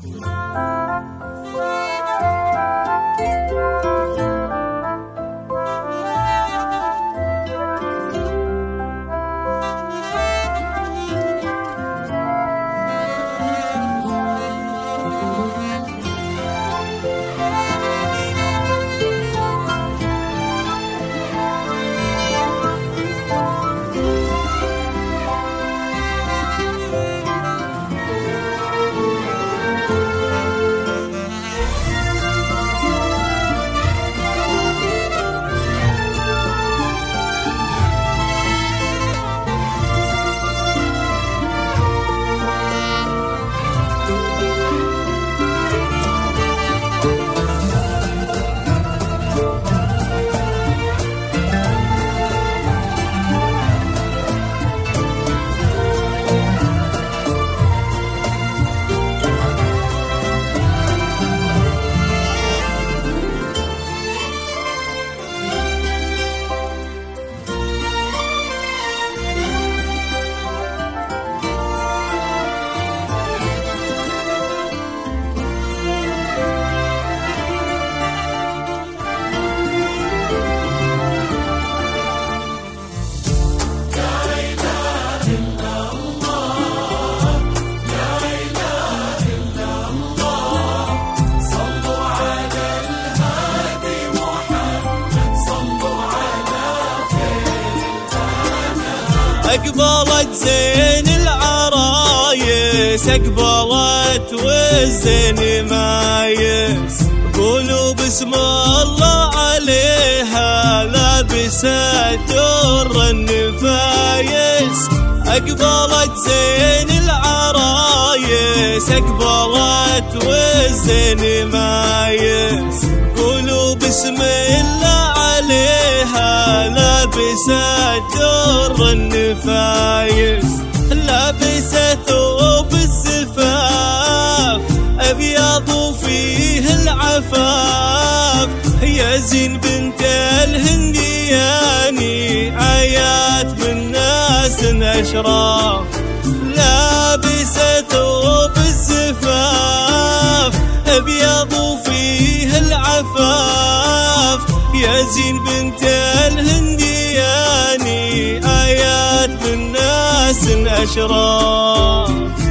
أقبلت زين العرايس، أقبلت والزين مايس، قولوا بسم الله عليها لابسة در النفايس. أقبلت زين العرايس، أقبلت والزين مايس، قولوا بسم الله عليها لابسة در النفايس. لابسة ثوب الزفاف أبيض وفيه العفاف، يا زين بنت الهندياني آيات من ناس أشراف. لابسة ثوب الزفاف أبيض وفيه العفاف، يا زين بنت الهندياني آيات من ناس أشراف.